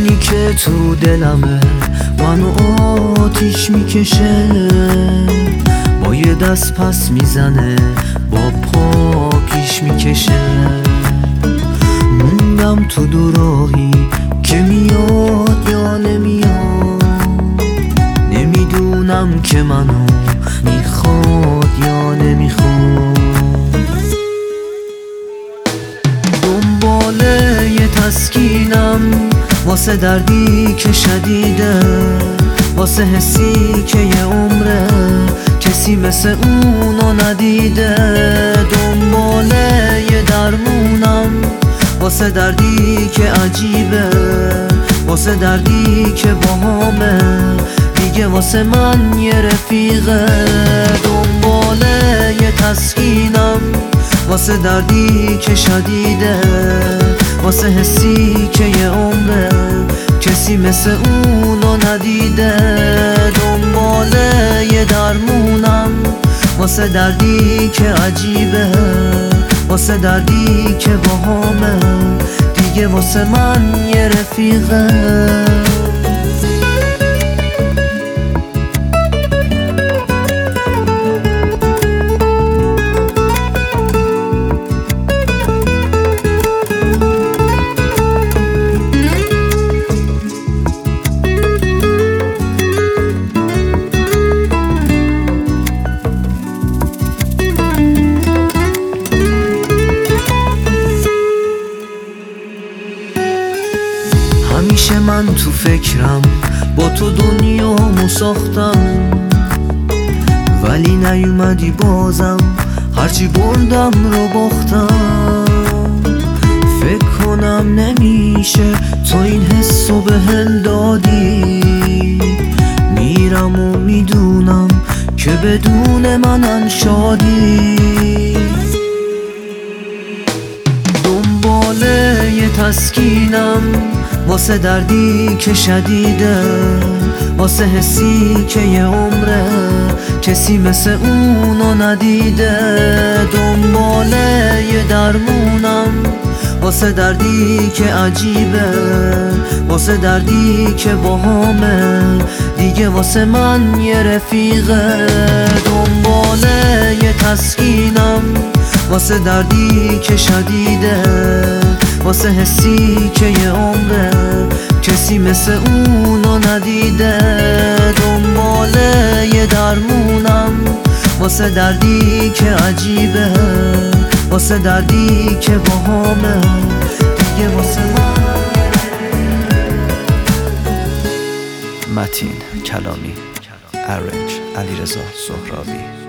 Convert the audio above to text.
خونی که تو دلمه منو آتیش میکشه، با یه دست پس میزنه با پا پیش میکشه. موندم تو دوراهی که میاد یا نمیاد، نمیدونم که منو میخواد یا نمیخواد. دنبال یه تسکینم واسه دردی که شدیده، واسه حسی که یه عمره کسی مثل اونو ندیده. دنبال یه درمونم واسه دردی که عجیبه، واسه دردی که باهامه دیگه واسه من یه رفیقه. دنبال یه تسکینم واسه دردی که شدیده، واسه حسی که یه عمره کسی مثل اونو ندیده. دنبال یه درمونم واسه دردی که عجیبه، واسه دردی که باهامه دیگه واسه من یه رفیقه. همیشه من تو فکرم با تو دنیامو ساختم، ولی نیومدی بازم هرچی بردم رو باختم. فکر کنم نمیشه تو این حسو بهم دادی، میرم و میدونم که بدون من شادی. دنبال یه تسکینم واسه دردی که شدیده، واسه حسی که یه عمره کسی مثل اونو ندیده. دنبال یه درمونم واسه دردی که عجیبه، واسه دردی که باهامه دیگه واسه من یه رفیقه. دنبال یه تسکینم واسه دردی که شدیده، واسه حسی که یه عمره کسی مثل اونو ندیده. دنبال یه درمونم واسه دردی که عجیبه، واسه دردی که باهامه دیگه واسه من. متین کلامی، ارنج علیرضا سهرابی.